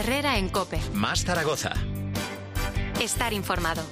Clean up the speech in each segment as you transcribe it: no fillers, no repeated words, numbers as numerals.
Herrera en COPE. Más Zaragoza. Estar informado.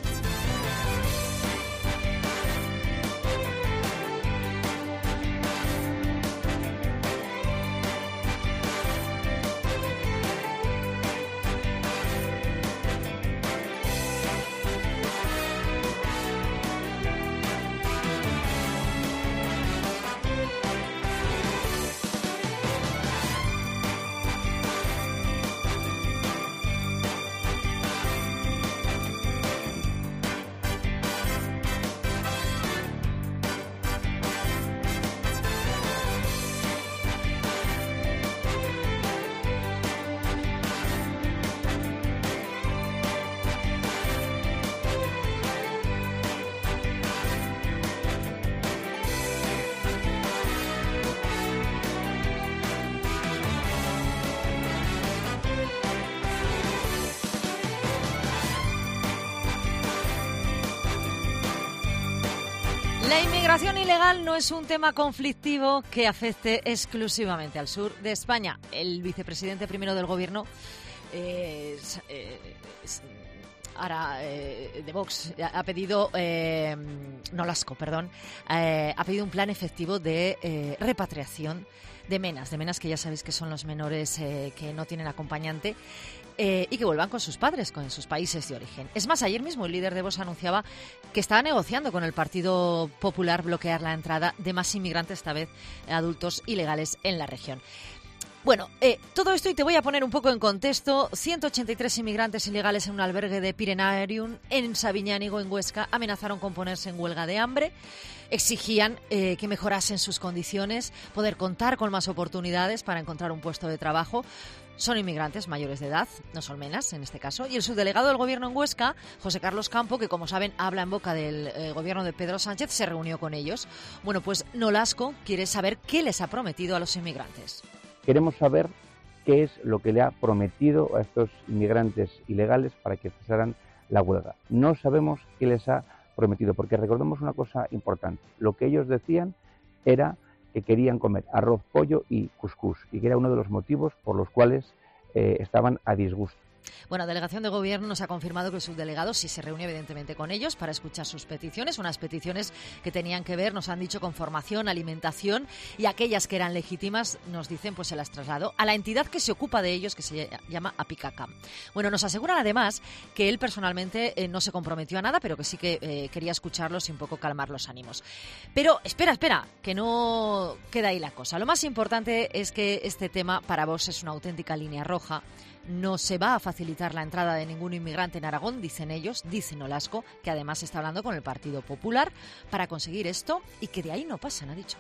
La inmigración ilegal no es un tema conflictivo que afecte exclusivamente al sur de España. El vicepresidente primero del Gobierno, de Vox, ha pedido, Nolasco, perdón, ha pedido un plan efectivo de repatriación de menas que ya sabéis que son los menores que no tienen acompañante. Y que vuelvan con sus padres, con sus países de origen. Es más, ayer mismo el líder de Vox anunciaba que estaba negociando con el Partido Popular bloquear la entrada de más inmigrantes, esta vez adultos ilegales, en la región. Bueno, todo esto, y te voy a poner un poco en contexto, 183 inmigrantes ilegales en un albergue de Pirenarium en Sabiñánigo, en Huesca, amenazaron con ponerse en huelga de hambre. Exigían que mejorasen sus condiciones, poder contar con más oportunidades para encontrar un puesto de trabajo. Son inmigrantes mayores de edad, no son menas en este caso. Y el subdelegado del Gobierno en Huesca, José Carlos Campo, que como saben habla en boca del Gobierno de Pedro Sánchez, se reunió con ellos. Bueno, pues Nolasco quiere saber qué les ha prometido a los inmigrantes. Queremos saber qué es lo que le ha prometido a estos inmigrantes ilegales para que cesaran la huelga. No sabemos qué les ha prometido, porque recordemos una cosa importante. Lo que ellos decían era que querían comer arroz, pollo y cuscús, y que era uno de los motivos por los cuales estaban a disgusto. Bueno, la delegación de Gobierno nos ha confirmado que el subdelegado sí se reunió evidentemente con ellos para escuchar sus peticiones, unas peticiones que tenían que ver, nos han dicho, con formación, alimentación, y aquellas que eran legítimas, nos dicen, pues se las trasladó a la entidad que se ocupa de ellos, que se llama Apicacam. Bueno, nos aseguran además que él personalmente no se comprometió a nada, pero que sí que quería escucharlos y un poco calmar los ánimos. Pero espera, que no queda ahí la cosa. Lo más importante es que este tema para Vox es una auténtica línea roja. No se va a facilitar la entrada de ningún inmigrante en Aragón, dicen ellos, dice Nolasco, que además está hablando con el Partido Popular para conseguir esto, y que de ahí no pasan, ha dicho.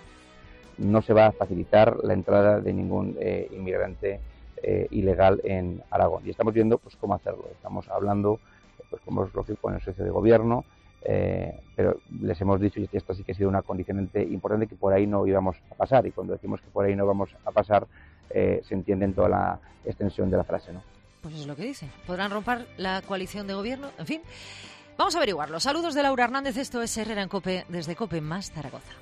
No se va a facilitar la entrada de ningún inmigrante ilegal en Aragón. Y estamos viendo pues cómo hacerlo. Estamos hablando, pues como es lógico, con el socio de Gobierno, pero les hemos dicho, y esto sí que ha sido una condicionante importante, que por ahí no íbamos a pasar. Y cuando decimos que por ahí no vamos a pasar, se entiende en toda la extensión de la frase, ¿no? Pues es lo que dice. ¿Podrán romper la coalición de gobierno? En fin, vamos a averiguarlo. Saludos de Laura Hernández, esto es Herrera en COPE, desde COPE Más Zaragoza.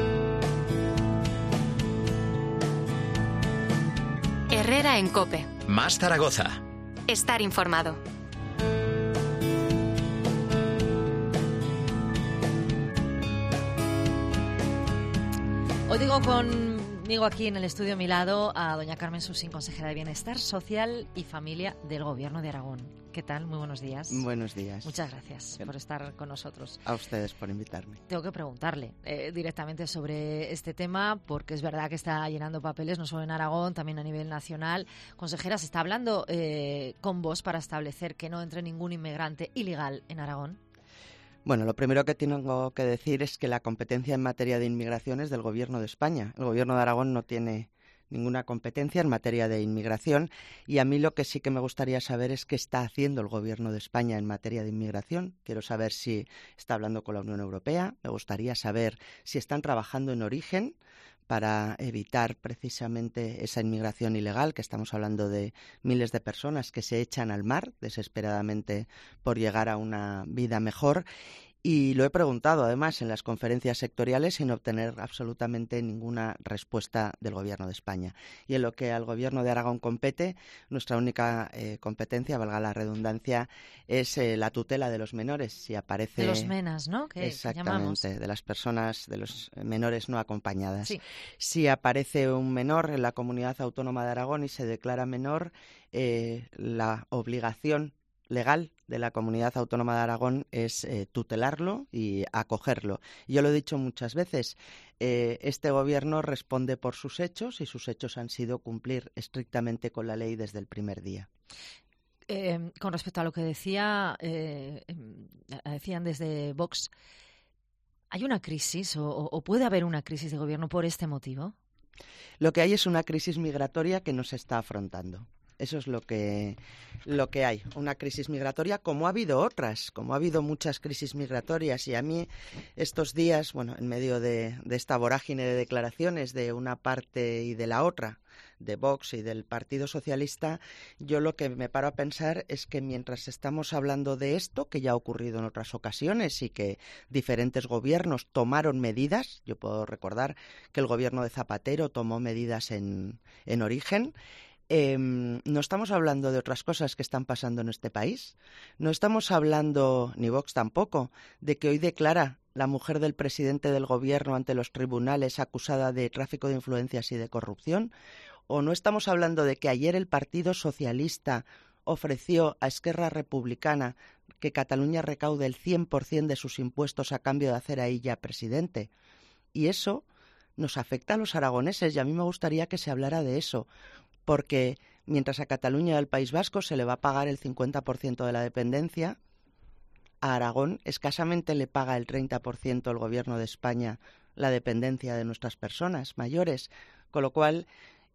Herrera en COPE. Más Zaragoza. Estar informado. Os digo conmigo aquí en el estudio a mi lado a doña Carmen Susín, consejera de Bienestar Social y Familia del Gobierno de Aragón. ¿Qué tal? Muy buenos días. Buenos días. Muchas gracias por estar con nosotros. A ustedes por invitarme. Tengo que preguntarle directamente sobre este tema, porque es verdad que está llenando papeles, no solo en Aragón, también a nivel nacional. Consejera, ¿se está hablando con vos para establecer que no entre ningún inmigrante ilegal en Aragón? Bueno, lo primero que tengo que decir es que la competencia en materia de inmigración es del Gobierno de España. El Gobierno de Aragón no tiene ninguna competencia en materia de inmigración, y a mí lo que sí que me gustaría saber es qué está haciendo el Gobierno de España en materia de inmigración. Quiero saber si está hablando con la Unión Europea, me gustaría saber si están trabajando en origen para evitar precisamente esa inmigración ilegal, que estamos hablando de miles de personas que se echan al mar desesperadamente por llegar a una vida mejor. Y lo he preguntado, además, en las conferencias sectoriales sin obtener absolutamente ninguna respuesta del Gobierno de España. Y en lo que al Gobierno de Aragón compete, nuestra única competencia, valga la redundancia, es la tutela de los menores. Si aparece... De los menas, ¿no? Exactamente, de las personas, de los menores no acompañadas. Sí. Si aparece un menor en la Comunidad Autónoma de Aragón y se declara menor, la obligación legal de la Comunidad Autónoma de Aragón es tutelarlo y acogerlo. Yo lo he dicho muchas veces, este Gobierno responde por sus hechos y sus hechos han sido cumplir estrictamente con la ley desde el primer día. Con respecto a lo que decían desde Vox, ¿hay una crisis o puede haber una crisis de gobierno por este motivo? Lo que hay es una crisis migratoria que no se está afrontando. Eso es lo que hay, una crisis migratoria, como ha habido otras, como ha habido muchas crisis migratorias. Y a mí estos días, bueno, en medio de esta vorágine de declaraciones de una parte y de la otra, de Vox y del Partido Socialista, yo lo que me paro a pensar es que mientras estamos hablando de esto, que ya ha ocurrido en otras ocasiones y que diferentes gobiernos tomaron medidas, yo puedo recordar que el gobierno de Zapatero tomó medidas en origen. No estamos hablando de otras cosas que están pasando en este país. No estamos hablando, ni Vox tampoco, de que hoy declara la mujer del presidente del gobierno ante los tribunales acusada de tráfico de influencias y de corrupción. O no estamos hablando de que ayer el Partido Socialista ofreció a Esquerra Republicana que Cataluña recaude el 100% de sus impuestos a cambio de hacer a ella presidente. Y eso nos afecta a los aragoneses y a mí me gustaría que se hablara de eso. Porque mientras a Cataluña y al País Vasco se le va a pagar el 50% de la dependencia, a Aragón escasamente le paga el 30% el Gobierno de España la dependencia de nuestras personas mayores. Con lo cual,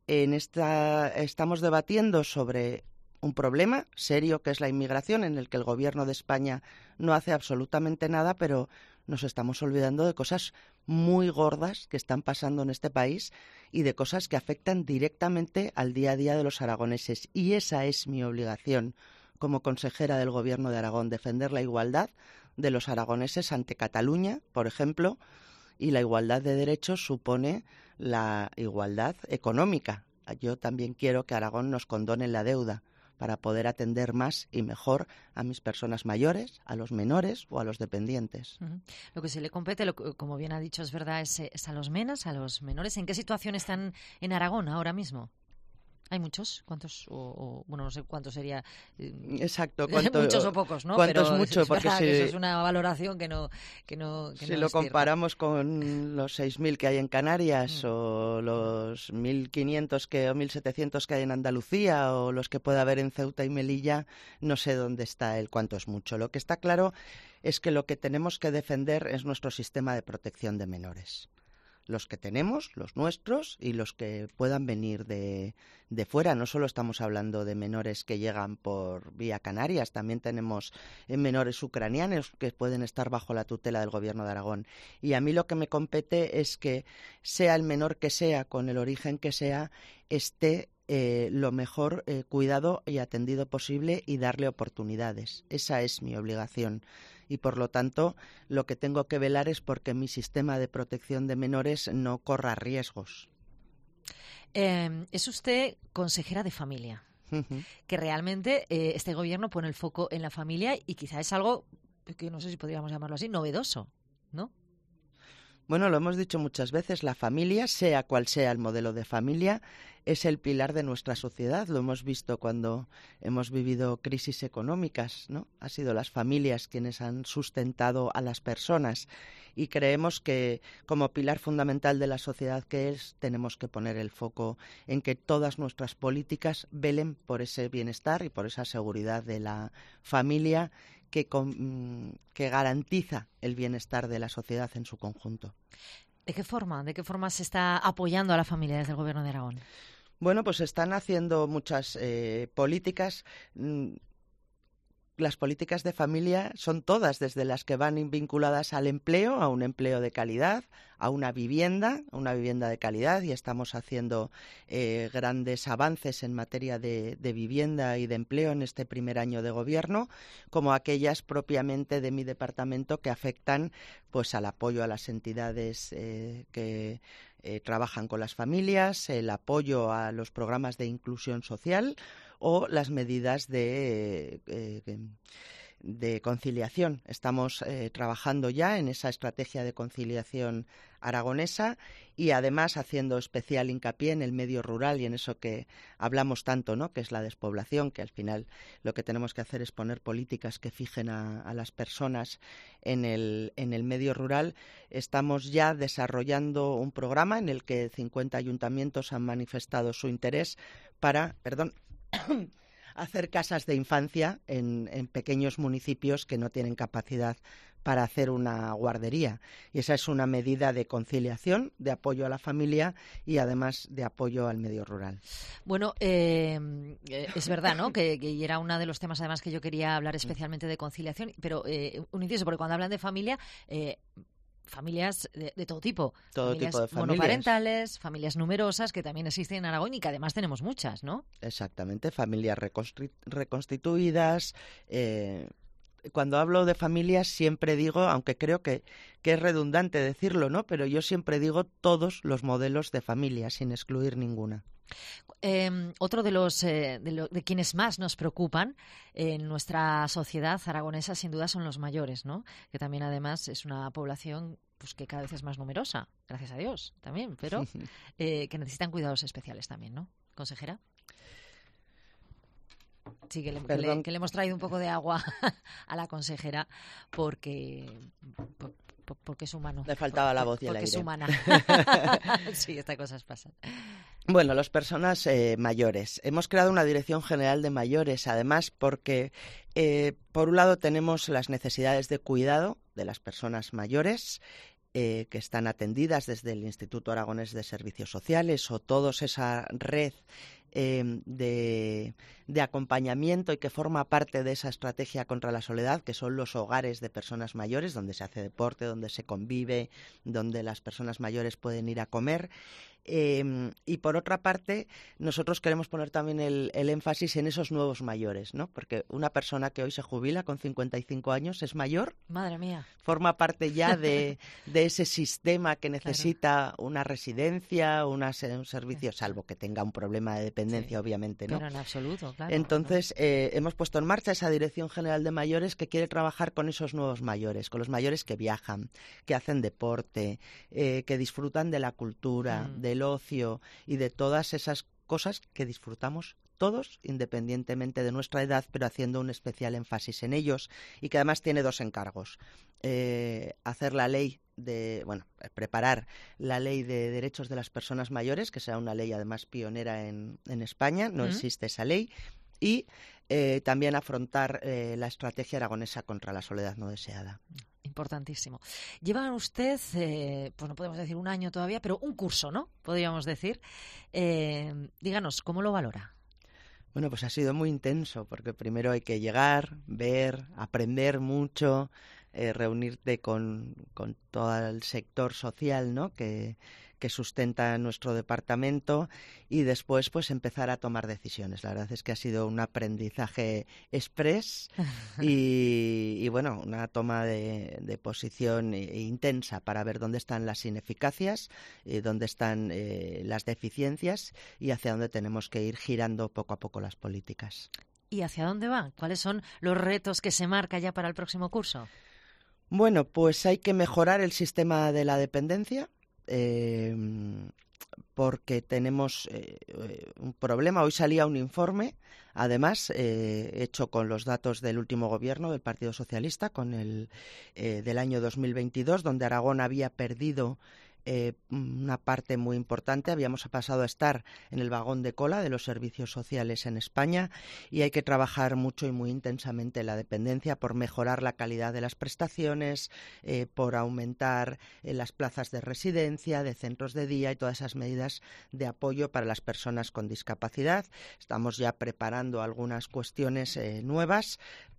estamos debatiendo sobre un problema serio que es la inmigración, en el que el Gobierno de España no hace absolutamente nada, pero nos estamos olvidando de cosas muy gordas que están pasando en este país y de cosas que afectan directamente al día a día de los aragoneses. Y esa es mi obligación como consejera del Gobierno de Aragón, defender la igualdad de los aragoneses ante Cataluña, por ejemplo, y la igualdad de derechos supone la igualdad económica. Yo también quiero que Aragón nos condone la deuda para poder atender más y mejor a mis personas mayores, a los menores o a los dependientes. Lo que se le compete, como bien ha dicho, es verdad, es a los menas, a los menores. ¿En qué situación están en Aragón ahora mismo? ¿Hay muchos? ¿Cuántos? Bueno, no sé cuánto sería. Exacto. Muchos o pocos, ¿no? ¿Cuántos pero mucho? Porque que eso es una valoración que no si lo comparamos con los 6.000 que hay en Canarias o los 1.500 o 1.700 que hay en Andalucía o los que puede haber en Ceuta y Melilla, no sé dónde está el cuánto es mucho. Lo que está claro es que lo que tenemos que defender es nuestro sistema de protección de menores. Los que tenemos, los nuestros y los que puedan venir de fuera. No solo estamos hablando de menores que llegan por vía Canarias, también tenemos menores ucranianos que pueden estar bajo la tutela del Gobierno de Aragón. Y a mí lo que me compete es que sea el menor que sea, con el origen que sea, esté lo mejor cuidado y atendido posible y darle oportunidades. Esa es mi obligación. Y, por lo tanto, lo que tengo que velar es porque mi sistema de protección de menores no corra riesgos. Es usted consejera de familia, que realmente este Gobierno pone el foco en la familia y quizá es algo que no sé si podríamos llamarlo así, novedoso, ¿no? Bueno, lo hemos dicho muchas veces, la familia, sea cual sea el modelo de familia, es el pilar de nuestra sociedad. Lo hemos visto cuando hemos vivido crisis económicas, ¿no? Han sido las familias quienes han sustentado a las personas y creemos que como pilar fundamental de la sociedad que es, tenemos que poner el foco en que todas nuestras políticas velen por ese bienestar y por esa seguridad de la familia que garantiza el bienestar de la sociedad en su conjunto. ¿De qué forma se está apoyando a la familia desde el Gobierno de Aragón? Bueno, pues están haciendo muchas políticas. las políticas de familia son todas, desde las que van vinculadas al empleo, a un empleo de calidad, a una vivienda de calidad, y estamos haciendo grandes avances en materia de vivienda y de empleo en este primer año de gobierno, como aquellas propiamente de mi departamento que afectan pues al apoyo a las entidades que trabajan con las familias, el apoyo a los programas de inclusión social o las medidas de conciliación. Estamos trabajando ya en esa estrategia de conciliación aragonesa y además haciendo especial hincapié en el medio rural y en eso que hablamos tanto, ¿no?, que es la despoblación, que al final lo que tenemos que hacer es poner políticas que fijen a las personas en el medio rural. Estamos ya desarrollando un programa en el que 50 ayuntamientos han manifestado su interés para, hacer casas de infancia en pequeños municipios que no tienen capacidad para hacer una guardería. Y esa es una medida de conciliación, de apoyo a la familia y además de apoyo al medio rural. Bueno, es verdad, ¿no?, que era uno de los temas además que yo quería hablar especialmente de conciliación, pero un inciso, porque cuando hablan de familia... familias de todo tipo. Todo tipo de familias. Monoparentales, familias numerosas, que también existen en Aragón y que además tenemos muchas, ¿no? Exactamente, familias reconstituidas. Cuando hablo de familias siempre digo, aunque creo que es redundante decirlo, ¿no?, pero yo siempre digo todos los modelos de familia, sin excluir ninguna. Otro de quienes más nos preocupan en nuestra sociedad aragonesa, sin duda, son los mayores, ¿no?, que también además es una población pues que cada vez es más numerosa, gracias a Dios también, pero que necesitan cuidados especiales también, ¿no, consejera? Sí, que le hemos traído un poco de agua a la consejera porque es humano. Le faltaba la voz y el aire. Porque es humana. Sí, estas cosas pasan. Bueno, las personas mayores. Hemos creado una Dirección General de Mayores, además, porque, por un lado, tenemos las necesidades de cuidado de las personas mayores, que están atendidas desde el Instituto Aragonés de Servicios Sociales o toda esa red de acompañamiento y que forma parte de esa estrategia contra la soledad, que son los hogares de personas mayores, donde se hace deporte, donde se convive, donde las personas mayores pueden ir a comer. Y por otra parte, nosotros queremos poner también el énfasis en esos nuevos mayores, ¿no? Porque una persona que hoy se jubila con 55 años es mayor. Madre mía. Forma parte ya de ese sistema que necesita una residencia, un servicio, salvo que tenga un problema de dependencia, obviamente, ¿no? Pero en absoluto, claro. Entonces, hemos puesto en marcha esa Dirección General de Mayores que quiere trabajar con esos nuevos mayores, con los mayores que viajan, que hacen deporte, que disfrutan de la cultura, del ocio y de todas esas cosas que disfrutamos todos, independientemente de nuestra edad, pero haciendo un especial énfasis en ellos, y que además tiene dos encargos. Hacer la ley preparar la ley de derechos de las personas mayores, que sea una ley además pionera en España, no existe esa ley, y también afrontar la estrategia aragonesa contra la soledad no deseada. Importantísimo. Lleva usted, pues no podemos decir un año todavía, pero un curso, ¿no?, podríamos decir. Díganos, ¿cómo lo valora? Bueno, pues ha sido muy intenso, porque primero hay que llegar, ver, aprender mucho, reunirte con todo el sector social, ¿no?, que sustenta nuestro departamento, y después pues empezar a tomar decisiones. La verdad es que ha sido un aprendizaje express y bueno, una toma de posición intensa para ver dónde están las ineficacias, dónde están las deficiencias y hacia dónde tenemos que ir girando poco a poco las políticas. ¿Y hacia dónde van? ¿Cuáles son los retos que se marca ya para el próximo curso? Bueno, pues hay que mejorar el sistema de la dependencia, porque tenemos un problema. Hoy salía un informe, además, hecho con los datos del último gobierno del Partido Socialista, con el del año 2022, donde Aragón había perdido una parte muy importante. Habíamos pasado a estar en el vagón de cola de los servicios sociales en España, y hay que trabajar mucho y muy intensamente la dependencia por mejorar la calidad de las prestaciones, por aumentar las plazas de residencia, de centros de día y todas esas medidas de apoyo para las personas con discapacidad. Estamos ya preparando algunas cuestiones nuevas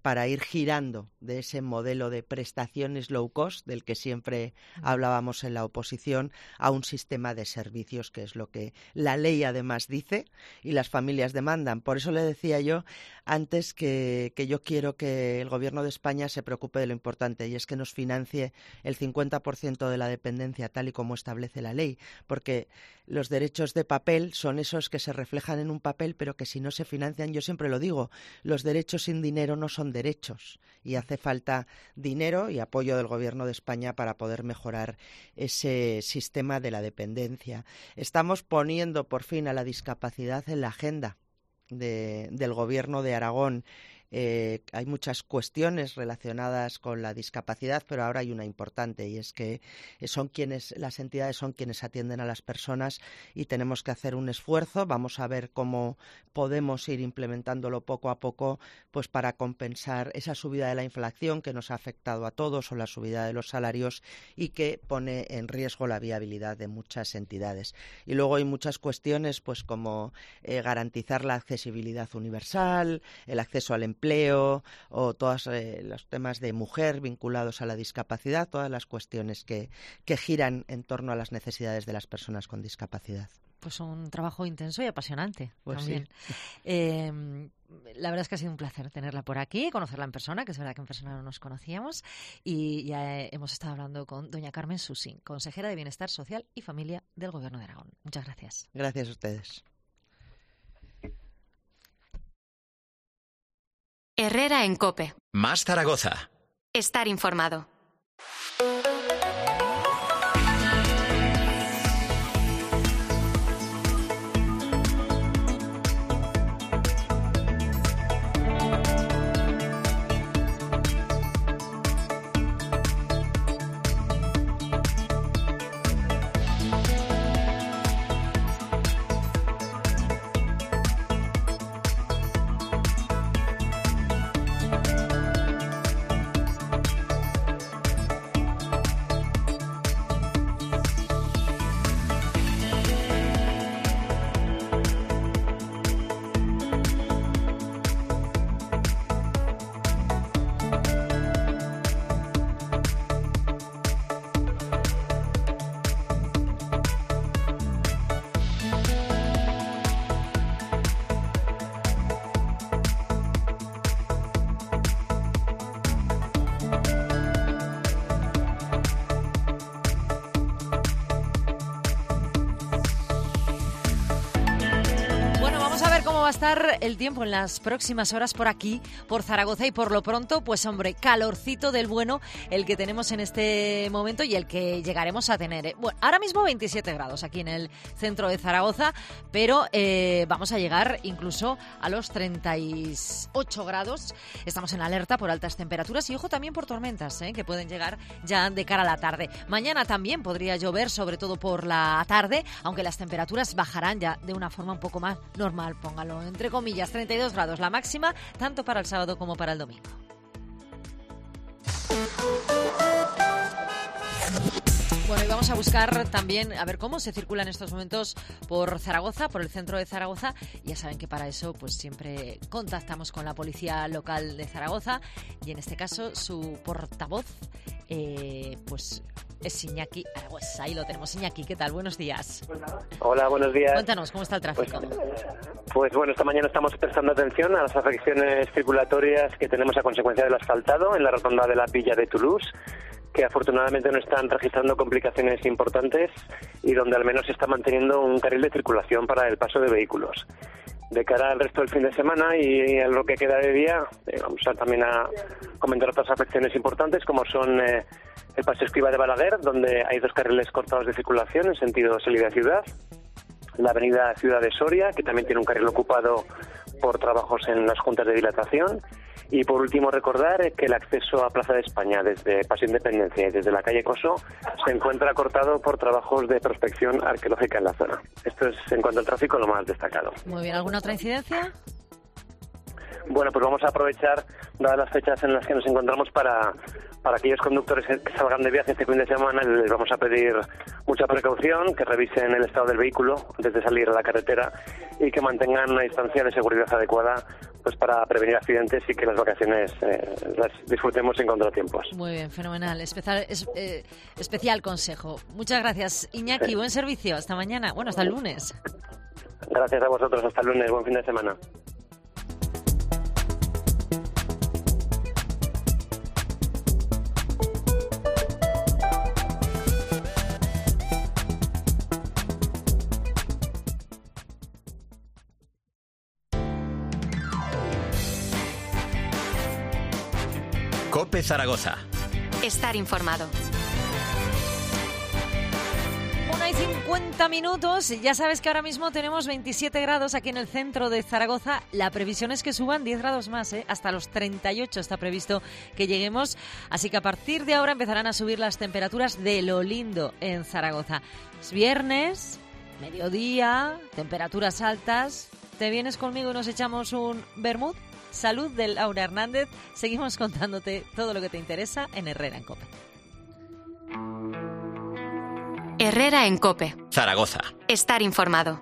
para ir girando de ese modelo de prestaciones low cost del que siempre hablábamos en la oposición a un sistema de servicios, que es lo que la ley además dice y las familias demandan. Por eso le decía yo antes que yo quiero que el Gobierno de España se preocupe de lo importante, y es que nos financie el 50% de la dependencia tal y como establece la ley, porque los derechos de papel son esos que se reflejan en un papel, pero que si no se financian, yo siempre lo digo, los derechos sin dinero no son derechos, y hace falta dinero y apoyo del Gobierno de España para poder mejorar ese sistema de la dependencia. Estamos poniendo por fin a la discapacidad en la agenda del Gobierno de Aragón. Hay muchas cuestiones relacionadas con la discapacidad, pero ahora hay una importante, y es que las entidades son quienes atienden a las personas, y tenemos que hacer un esfuerzo. Vamos a ver cómo podemos ir implementándolo poco a poco, pues para compensar esa subida de la inflación que nos ha afectado a todos, o la subida de los salarios, y que pone en riesgo la viabilidad de muchas entidades. Y luego hay muchas cuestiones, pues como garantizar la accesibilidad universal, el acceso al empleo, o todos los temas de mujer vinculados a la discapacidad, todas las cuestiones que giran en torno a las necesidades de las personas con discapacidad. Pues un trabajo intenso y apasionante pues también. Sí. La verdad es que ha sido un placer tenerla por aquí, conocerla en persona, que es verdad que en persona no nos conocíamos, y ya hemos estado hablando con doña Carmen Susín, consejera de Bienestar Social y Familia del Gobierno de Aragón. Muchas gracias. Gracias a ustedes. Herrera en COPE. Más Zaragoza. Estar informado. Va a estar el tiempo en las próximas horas por aquí, por Zaragoza, y por lo pronto, pues hombre, calorcito del bueno el que tenemos en este momento y el que llegaremos a tener. Bueno, ahora mismo 27 grados aquí en el centro de Zaragoza, pero vamos a llegar incluso a los 38 grados. Estamos en alerta por altas temperaturas y ojo también por tormentas, que pueden llegar ya de cara a la tarde. Mañana también podría llover, sobre todo por la tarde, aunque las temperaturas bajarán ya de una forma un poco más normal, póngalo entre comillas, 32 grados la máxima, tanto para el sábado como para el domingo. Bueno, y vamos a buscar también a ver cómo se circula en estos momentos por Zaragoza, por el centro de Zaragoza. Ya saben que para eso pues siempre contactamos con la policía local de Zaragoza, y en este caso su portavoz pues es Iñaki Aragües. Ahí lo tenemos. Iñaki, ¿qué tal? Buenos días. Hola, buenos días. Cuéntanos, ¿cómo está el tráfico? Pues bueno, esta mañana estamos prestando atención a las afecciones circulatorias que tenemos a consecuencia del asfaltado en la rotonda de la Villa de Toulouse, que afortunadamente no están registrando complicaciones importantes y donde al menos se está manteniendo un carril de circulación para el paso de vehículos. De cara al resto del fin de semana y a lo que queda de día, vamos también a comentar otras afecciones importantes, como son el Paseo Escriba de Balaguer, donde hay 2 carriles cortados de circulación en sentido salida-ciudad, la avenida Ciudad de Soria, que también tiene un carril ocupado por trabajos en las juntas de dilatación. Y por último recordar que el acceso a Plaza de España desde Paseo Independencia y desde la calle Coso se encuentra cortado por trabajos de prospección arqueológica en la zona. Esto es en cuanto al tráfico lo más destacado. Muy bien, ¿alguna otra incidencia? Bueno, pues vamos a aprovechar, dadas las fechas en las que nos encontramos, para aquellos conductores que salgan de viaje este fin de semana. Les vamos a pedir mucha precaución, que revisen el estado del vehículo antes de salir a la carretera y que mantengan una distancia de seguridad adecuada pues para prevenir accidentes y que las vacaciones las disfrutemos sin contratiempos. Muy bien, fenomenal. Especial consejo. Muchas gracias, Iñaki. Sí. Buen servicio. Hasta mañana. Bueno, hasta el lunes. Gracias a vosotros. Hasta el lunes. Buen fin de semana. COPE Zaragoza. Estar informado. 1:50. Ya sabes que ahora mismo tenemos 27 grados aquí en el centro de Zaragoza. La previsión es que suban 10 grados más, hasta los 38 está previsto que lleguemos. Así que a partir de ahora empezarán a subir las temperaturas de lo lindo en Zaragoza. Es viernes, mediodía, temperaturas altas. ¿Te vienes conmigo y nos echamos un vermut? Salud de Laura Hernández. Seguimos contándote todo lo que te interesa en Herrera en COPE. Herrera en COPE. Zaragoza. Estar informado.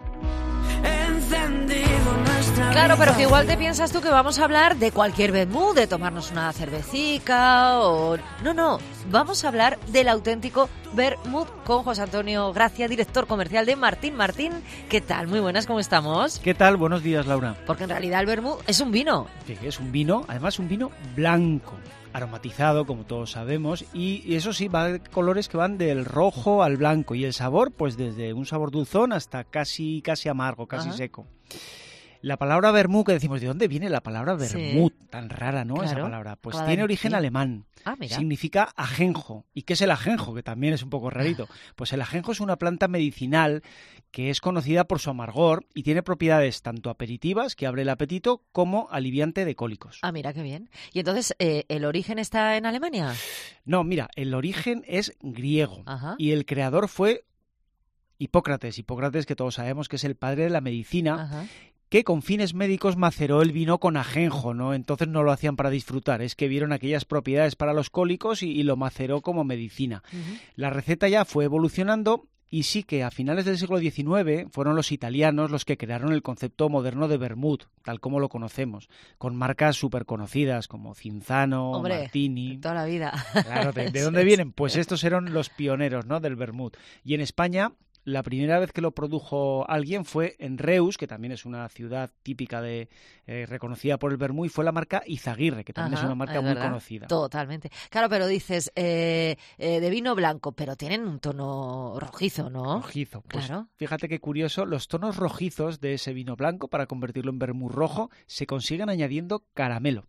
Claro, pero que igual te piensas tú que vamos a hablar de cualquier vermut, de tomarnos una cervecica o... No, vamos a hablar del auténtico vermut con José Antonio Gracia, director comercial de Martín Martín. ¿Qué tal? Muy buenas, ¿cómo estamos? ¿Qué tal? Buenos días, Laura. Porque en realidad el vermut es un vino. Sí, es un vino, además un vino blanco, aromatizado, como todos sabemos, y eso sí, va de colores que van del rojo al blanco, y el sabor, pues desde un sabor dulzón hasta casi amargo, casi seco. La palabra vermut, que decimos, ¿de dónde viene la palabra vermut? Sí. Tan rara, ¿no? Claro. Esa palabra. Pues tiene origen alemán. Ah, mira. Significa ajenjo. ¿Y qué es el ajenjo? Que también es un poco rarito. Pues el ajenjo es una planta medicinal que es conocida por su amargor y tiene propiedades tanto aperitivas, que abre el apetito, como aliviante de cólicos. Ah, mira, qué bien. ¿Y entonces el origen está en Alemania? No, mira, el origen es griego. Ajá. Y el creador fue Hipócrates. Hipócrates, que todos sabemos que es el padre de la medicina. Ajá. Que con fines médicos maceró el vino con ajenjo, ¿no? Entonces no lo hacían para disfrutar, es que vieron aquellas propiedades para los cólicos y lo maceró como medicina. Uh-huh. La receta ya fue evolucionando y sí que a finales del siglo XIX fueron los italianos los que crearon el concepto moderno de vermut, tal como lo conocemos, con marcas súper conocidas como Cinzano, Hombre, Martini. Toda la vida. Claro, ¿de dónde vienen? Pues estos eran los pioneros, ¿no? Del vermut. Y en España... La primera vez que lo produjo alguien fue en Reus, que también es una ciudad típica de reconocida por el vermut, y fue la marca Izaguirre, que también es una marca muy conocida. Totalmente. Claro, pero dices de vino blanco, pero tienen un tono rojizo, ¿no? Rojizo. Pues claro. Fíjate qué curioso, los tonos rojizos de ese vino blanco, para convertirlo en vermut rojo, se consiguen añadiendo caramelo.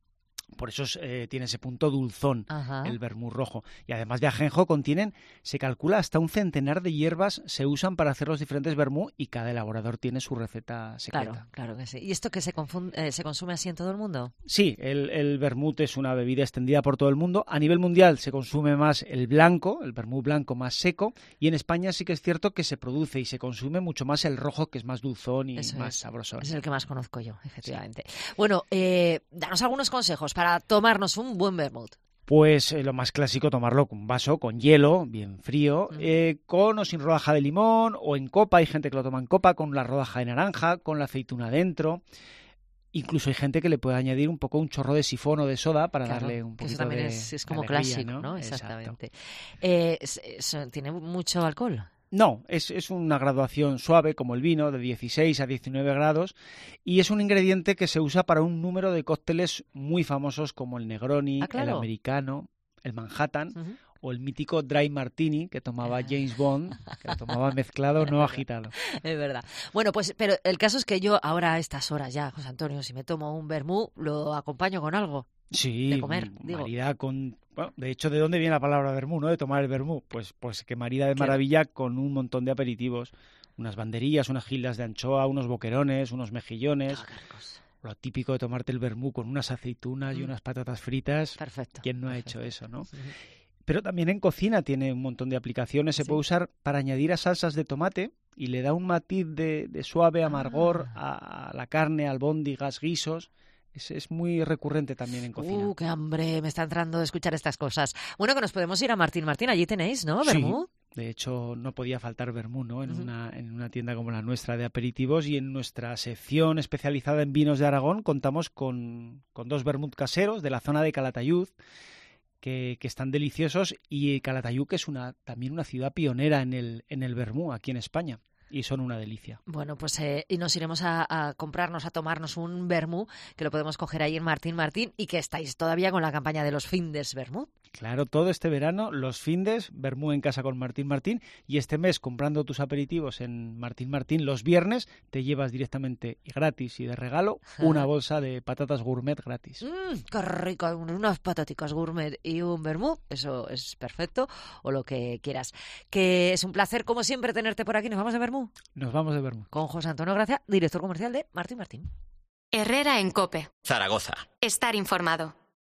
Por eso tiene ese punto dulzón, el vermut rojo. Y además de ajenjo contienen, se calcula, hasta un centenar de hierbas se usan para hacer los diferentes vermut y cada elaborador tiene su receta secreta. Claro que sí. ¿Y esto que se consume así en todo el mundo? Sí, el vermut es una bebida extendida por todo el mundo. A nivel mundial se consume más el blanco, el vermut blanco más seco, y en España sí que es cierto que se produce y se consume mucho más el rojo, que es más dulzón y más sabrosón. Es el que más conozco yo, efectivamente. Sí. Bueno, danos algunos consejos para tomarnos un buen vermut. Pues lo más clásico, tomarlo con un vaso, con hielo, bien frío, con o sin rodaja de limón, o en copa. Hay gente que lo toma en copa, con la rodaja de naranja, con la aceituna dentro. Incluso hay gente que le puede añadir un chorro de sifón o de soda para darle un poquito de alegría. Eso también es como clásico, ¿no? Exactamente. ¿Tiene mucho alcohol? No, es una graduación suave, como el vino, de 16 a 19 grados, y es un ingrediente que se usa para un número de cócteles muy famosos como el Negroni, el americano, el Manhattan, o el mítico Dry Martini que tomaba James Bond, que lo tomaba mezclado, no agitado. Es verdad. Bueno, pues, pero el caso es que yo ahora a estas horas ya, José Antonio, si me tomo un vermut, lo acompaño con algo. Sí, de comer, marida con... Bueno, de hecho, ¿de dónde viene la palabra vermut, no? De tomar el vermut. Pues que marida de maravilla con un montón de aperitivos. Unas banderillas, unas gilas de anchoa, unos boquerones, unos mejillones. Lo típico de tomarte el vermut con unas aceitunas y unas patatas fritas. Perfecto. ¿Quién no ha hecho eso, no? Pero también en cocina tiene un montón de aplicaciones. Se puede usar para añadir a salsas de tomate y le da un matiz de suave amargor a la carne, albóndigas, guisos. Es muy recurrente también en cocina. ¡Qué hambre! Me está entrando de escuchar estas cosas. Bueno, que nos podemos ir a Martín Martín. Allí tenéis, ¿no? ¿Vermut? Sí, De hecho, no podía faltar vermú, ¿no? En una tienda como la nuestra de aperitivos, y en nuestra sección especializada en vinos de Aragón contamos con 2 vermut caseros de la zona de Calatayud que están deliciosos, y Calatayud, que es también una ciudad pionera en el vermú aquí en España. Y son una delicia. Bueno, pues y nos iremos a comprarnos, a tomarnos un vermú, que lo podemos coger ahí en Martín Martín, y que estáis todavía con la campaña de los findes vermú. Claro, todo este verano, los findes, vermú en casa con Martín Martín, y este mes, comprando tus aperitivos en Martín Martín, los viernes te llevas directamente y gratis y de regalo una bolsa de patatas gourmet gratis. ¡Qué rico! Unas pataticas gourmet y un vermú, eso es perfecto, o lo que quieras. Que es un placer, como siempre, tenerte por aquí. ¿Nos vamos de vermú? Nos vamos de vermú. Con José Antonio Gracia, director comercial de Martín Martín. Herrera en COPE. Zaragoza. Estar informado.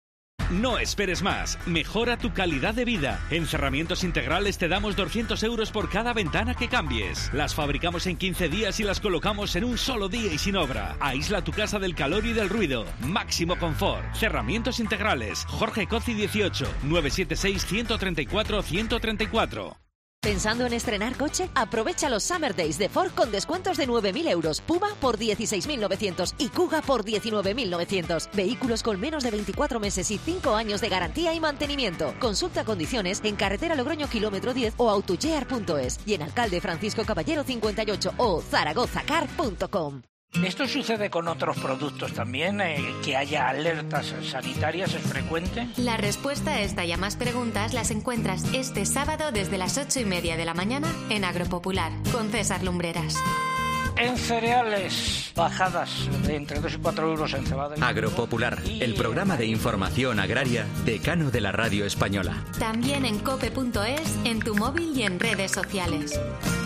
No esperes más. Mejora tu calidad de vida. En Cerramientos Integrales te damos 200 euros por cada ventana que cambies. Las fabricamos en 15 días y las colocamos en un solo día y sin obra. Aísla tu casa del calor y del ruido. Máximo confort. Cerramientos Integrales. Jorge Cozzi 18 976 134 134. ¿Pensando en estrenar coche? Aprovecha los Summer Days de Ford con descuentos de 9.000 euros, Puma por 16.900 y Kuga por 19.900. Vehículos con menos de 24 meses y 5 años de garantía y mantenimiento. Consulta condiciones en carretera Logroño kilómetro 10 o autoyear.es y en Alcalde Francisco Caballero 58 o zaragozacar.com. ¿Esto sucede con otros productos también? ¿Que haya alertas sanitarias es frecuente? La respuesta a esta y a más preguntas las encuentras este sábado desde las 8:30 de la mañana en Agropopular, con César Lumbreras. En cereales, bajadas de entre 2 y 4 euros en cebada. Agropopular, el programa de información agraria decano de la radio española. También en cope.es, en tu móvil y en redes sociales.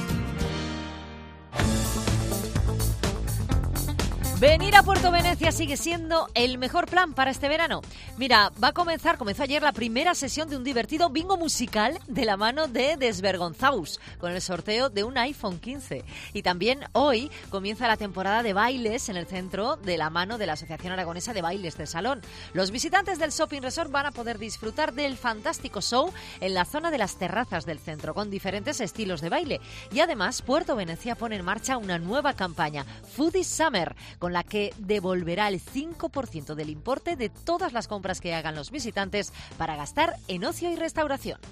Venir a Puerto Venecia sigue siendo el mejor plan para este verano. Mira, comenzó ayer la primera sesión de un divertido bingo musical de la mano de Desvergonzaus, con el sorteo de un iPhone 15. Y también hoy comienza la temporada de bailes en el centro de la mano de la Asociación Aragonesa de Bailes de Salón. Los visitantes del Shopping Resort van a poder disfrutar del fantástico show en la zona de las terrazas del centro, con diferentes estilos de baile. Y además, Puerto Venecia pone en marcha una nueva campaña, Foodie Summer, con la que devolverá el 5% del importe de todas las compras que hagan los visitantes para gastar en ocio y restauración.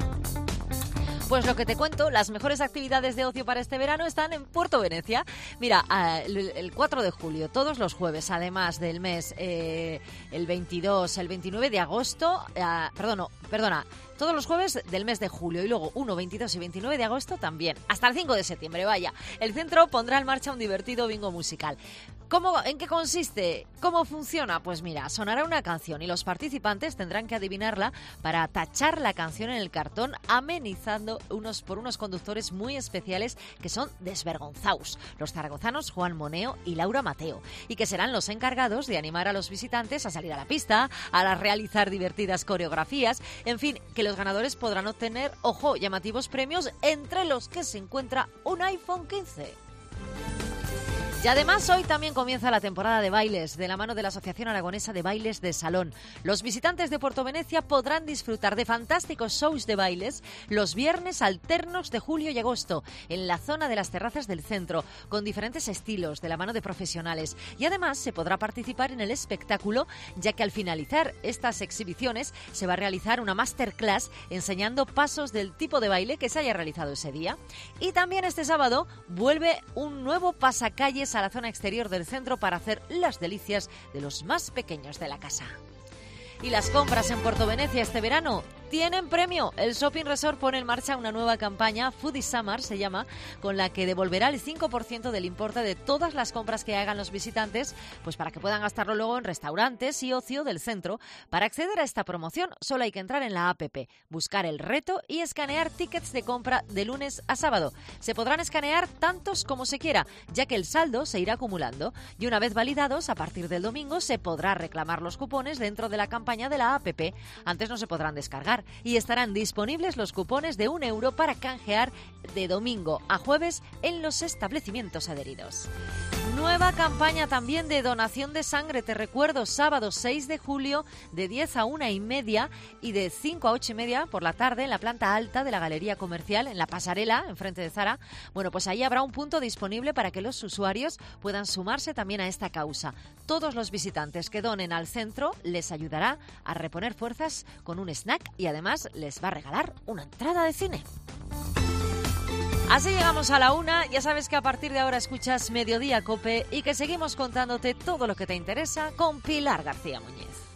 Pues lo que te cuento, las mejores actividades de ocio para este verano están en Puerto Venecia. Mira, el 4 de julio, todos los jueves, además del mes, el 22, el 29 de agosto, todos los jueves del mes de julio y luego 1, 22 y 29 de agosto también, hasta el 5 de septiembre, vaya. El centro pondrá en marcha un divertido bingo musical. ¿En qué consiste? ¿Cómo funciona? Pues mira, sonará una canción y los participantes tendrán que adivinarla para tachar la canción en el cartón, amenizando por unos conductores muy especiales que son Desvergonzaus, los zaragozanos Juan Moneo y Laura Mateo, y que serán los encargados de animar a los visitantes a salir a la pista, a realizar divertidas coreografías, en fin, que los ganadores podrán obtener, ojo, llamativos premios, entre los que se encuentra un iPhone 15. Y además hoy también comienza la temporada de bailes de la mano de la Asociación Aragonesa de Bailes de Salón. Los visitantes de Puerto Venecia podrán disfrutar de fantásticos shows de bailes los viernes alternos de julio y agosto en la zona de las terrazas del centro, con diferentes estilos de la mano de profesionales. Y además se podrá participar en el espectáculo, ya que al finalizar estas exhibiciones se va a realizar una masterclass enseñando pasos del tipo de baile que se haya realizado ese día. Y también este sábado vuelve un nuevo pasacalles a la zona exterior del centro para hacer las delicias de los más pequeños de la casa. Y las compras en Puerto Venecia este verano tienen premio. El Shopping Resort pone en marcha una nueva campaña, Foodie Summer se llama, con la que devolverá el 5% del importe de todas las compras que hagan los visitantes, pues para que puedan gastarlo luego en restaurantes y ocio del centro. Para acceder a esta promoción solo hay que entrar en la app, buscar el reto y escanear tickets de compra de lunes a sábado. Se podrán escanear tantos como se quiera, ya que el saldo se irá acumulando y una vez validados, a partir del domingo se podrá reclamar los cupones dentro de la campaña de la app. Antes no se podrán descargar. Zara y estarán disponibles los cupones de €1 para canjear de domingo a jueves en los establecimientos adheridos. Nueva campaña también de donación de sangre. Te recuerdo, sábado 6 de julio de 10 a 1:30 y de 5 a 8:30 por la tarde en la planta alta de la Galería Comercial, en la pasarela, enfrente de Zara. Bueno, pues ahí habrá un punto disponible para que los usuarios puedan sumarse también a esta causa. Todos los visitantes que donen al centro les ayudará a reponer fuerzas con un snack y además les va a regalar una entrada de cine. Así llegamos a la 1. Ya sabes que a partir de ahora escuchas Mediodía COPE y que seguimos contándote todo lo que te interesa con Pilar García Muñiz.